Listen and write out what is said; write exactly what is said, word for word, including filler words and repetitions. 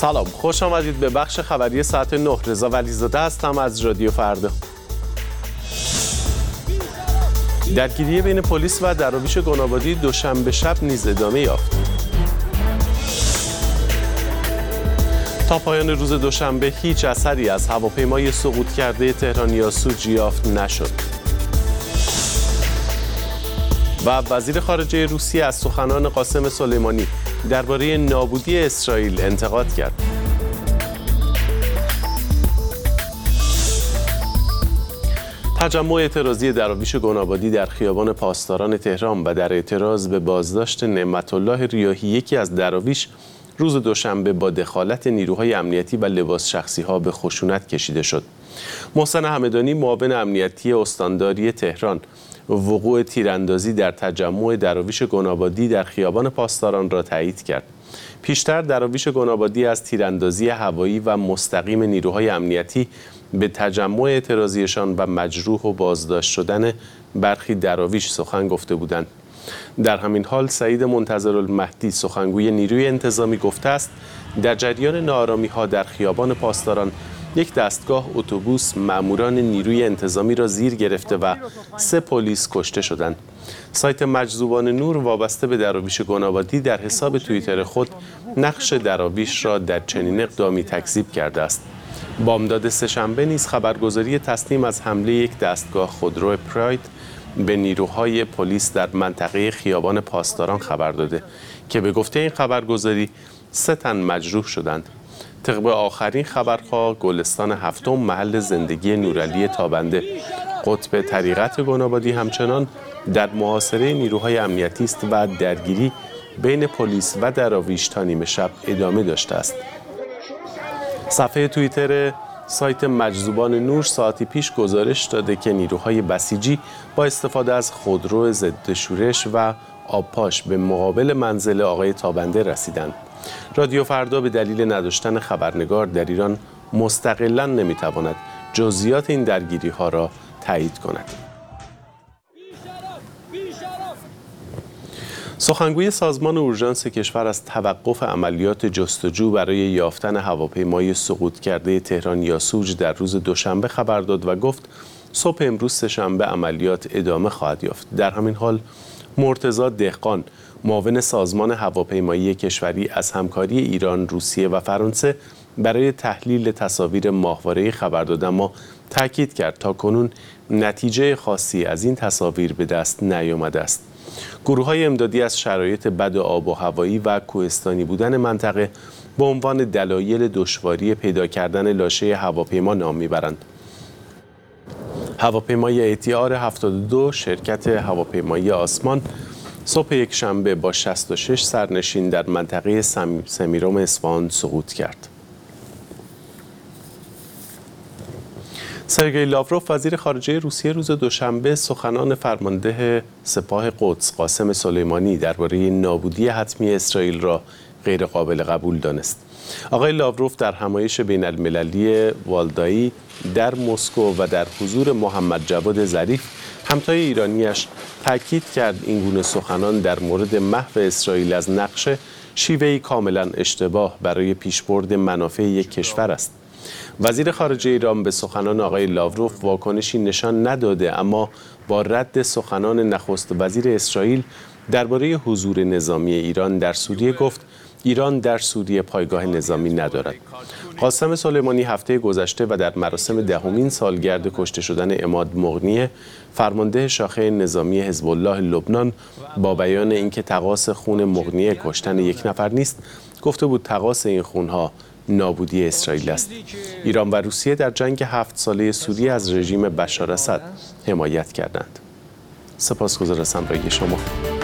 سلام، خوش آمدید به بخش خبری ساعت نه. رضا ولیزاده هستم از رادیو فردا. درگیری بین پلیس و دراویش گنابادی دوشنبه شب نیز ادامه یافت. تا پایان روز دوشنبه هیچ اثری از هواپیمای سقوط کرده تهران یاسوج یافت نشد. و وزیر خارجه روسیه از سخنان قاسم سلیمانی درباره نابودی اسرائیل انتقاد کرد. تجمع اعتراضی دراویش گنابادی در خیابان پاسداران تهران و در اعتراض به بازداشت نعمت الله ریاحی یکی از دراویش روز دوشنبه با دخالت نیروهای امنیتی و لباس شخصی ها به خشونت کشیده شد. محسن همدانی معاون امنیتی استانداری تهران وقوع تیراندازی در تجمع دراویش گنابادی در خیابان پاسداران را تایید کرد. پیشتر دراویش گنابادی از تیراندازی هوایی و مستقیم نیروهای امنیتی به تجمع اعتراضیشان و مجروح و بازداشت شدن برخی دراویش سخن گفته بودند. در همین حال سعید منتظرالمهدی سخنگوی نیروی انتظامی گفته است در جریان ناآرامی‌ها در خیابان پاسداران یک دستگاه اتوبوس ماموران نیروی انتظامی را زیر گرفته و سه پلیس کشته شدند. سایت مجذوبان نور وابسته به دراویش گنابادی در حساب توییتر خود نقش دراویش را در چنین اقدامی تکذیب کرده است. بامداد سه‌شنبه نیز خبرگزاری تسنیم از حمله یک دستگاه خودرو پراید به نیروهای پلیس در منطقه خیابان پاسداران خبر داده که به گفته این خبرگزاری سه تن مجروح شدند. طبق آخرین خبرها گلستان هفتم محل زندگی نورعلی تابنده قطب طریقت گنابادی همچنان در محاصره نیروهای امنیتی است و درگیری بین پلیس و دراویش تا نیمه شب ادامه داشته است. صفحه توییتر سایت مجذوبان نور ساعتی پیش گزارش داده که نیروهای بسیجی با استفاده از خودرو ضد شورش و آبپاش به مقابل منزل آقای تابنده رسیدند. رادیو فردا به دلیل نداشتن خبرنگار در ایران مستقلاً نمیتواند جزئیات این درگیری ها را تایید کند. سخنگوی سازمان اورژانس کشور از توقف عملیات جستجو برای یافتن هواپیمای سقوط کرده تهران یاسوج در روز دوشنبه خبر داد و گفت صبح امروز سه‌شنبه عملیات ادامه خواهد یافت. در همین حال مرتضی دهقان معاون سازمان هواپیمایی کشوری از همکاری ایران، روسیه و فرانسه برای تحلیل تصاویر ماهواره‌ای خبر داد، اما تاکید کرد تاکنون نتیجه خاصی از این تصاویر به دست نیامده است. گروه‌های امدادی از شرایط بد آب و هوایی و کوهستانی بودن منطقه به عنوان دلایل دشواری پیدا کردن لاشه هواپیما نام میبرند. هواپیمای ای تی آر هفتاد و دو شرکت هواپیمایی آسمان صبح یک شنبه با شصت و شش سرنشین در منطقه سمیرام اصفهان سقوط کرد. سرگئی لاوروف وزیر خارجه روسیه روز دوشنبه سخنان فرمانده سپاه قدس قاسم سلیمانی درباره نابودی حتمی اسرائیل را غیر قابل قبول دانست. آقای لاوروف در همایش بین المللی والدایی در مسکو و در حضور محمد جواد ظریف همتای ایرانیش تاکید کرد این گونه سخنان در مورد محو اسرائیل از نقشه شیوهی کاملا اشتباه برای پیشبرد منافع یک کشور است. وزیر خارجه ایران به سخنان آقای لاوروف واکنشی نشان نداده، اما با رد سخنان نخست وزیر اسرائیل درباره حضور نظامی ایران در سوریه گفت ایران در سوریه پایگاه نظامی ندارد. قاسم سلیمانی هفته گذشته و در مراسم دهمین سالگرد کشته شدن عماد مغنی فرمانده شاخه نظامی حزب الله لبنان با بیان اینکه تقاص خون مغنی کشتن یک نفر نیست، گفته بود تقاص این خونها نابودی اسرائیل است. ایران و روسیه در جنگ هفت ساله سوریه از رژیم بشار اسد حمایت کردند. سپاسگزار از همراهی شما.